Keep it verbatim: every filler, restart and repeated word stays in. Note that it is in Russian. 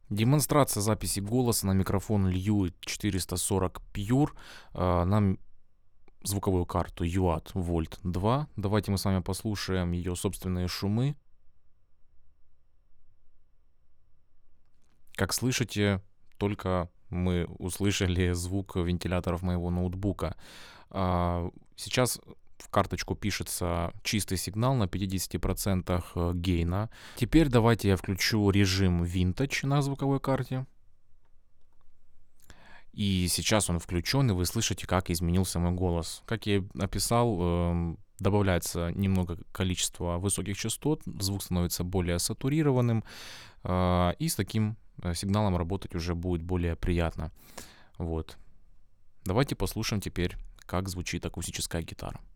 Демонстрация записи голоса на микрофон Лью четыреста сорок Pure а, на м- звуковую карту ю эй ти Volt два. Давайте мы с вами послушаем ее собственные шумы. Как слышите, только мы услышали звук вентиляторов моего ноутбука. А, Сейчас в карточку пишется чистый сигнал на пятьдесят процентов э, гейна. Теперь давайте я включу режим Vintage на звуковой карте. И сейчас он включен, и вы слышите, как изменился мой голос. Как я и описал, эм, добавляется немного количества высоких частот, звук становится более сатурированным, а, и с таким э, сигналом работать уже будет более приятно. Вот. Давайте послушаем теперь, как звучит акустическая гитара.